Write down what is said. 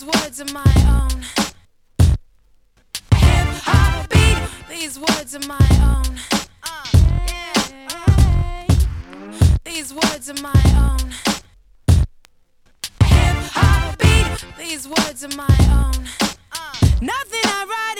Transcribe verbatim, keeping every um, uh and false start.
These words are my own. Hip hop beat. These words are my own. Uh, yeah. These words are my own. Hip hop beat. These words are my own. Uh, nothing I write